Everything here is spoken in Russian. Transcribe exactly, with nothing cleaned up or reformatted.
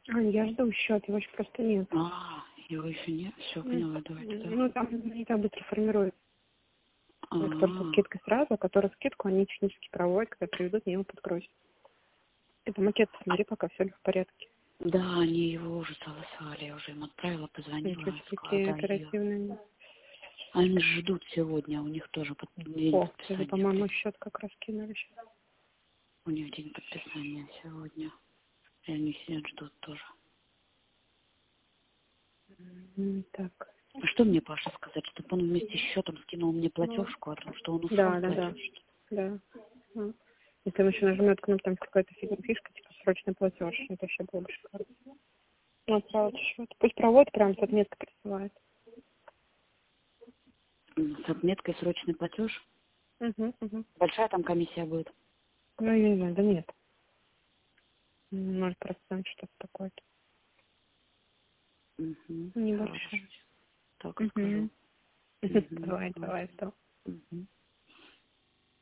А, я жду счет, его еще просто нет. А, его еще нет? Все, поняла, давайте, да. Ну, там не так быстро формируют. А, Это только со скидкой сразу, а которую скидку они технически проводят, когда приведут, мне его подгрузят. Это макет, посмотри, пока все ли в порядке. да, они его уже согласовали, я уже им отправила, позвонила, Ничего себе, сказала, какие да, ее. оперативные. Они ждут сегодня, у них тоже под... день О, кстати, подписания. по-моему, счет как раз кинули сейчас. У них день подписания сегодня. И они сидят, ждут тоже. М, Так. А что мне Паша сказать, чтобы он вместе с счетом скинул мне платежку о том, что он ушел Да, с да, да. платежки? Да. М. Если он еще нажмет кнопку, там какая-то фиг- фишка, типа срочный платеж, это вообще было бы шикарно. Ну, отправить счет. Пусть проводит, прям с отметкой присылает. М, С отметкой срочный платеж. Угу, угу. Большая там комиссия будет? Ну, я не знаю, да нет. Ноль процентов что-то такое-то. Угу. Небольшое. Хорошо. Так Угу. скажу. Угу. Давай, давай, Ладно. что. Угу.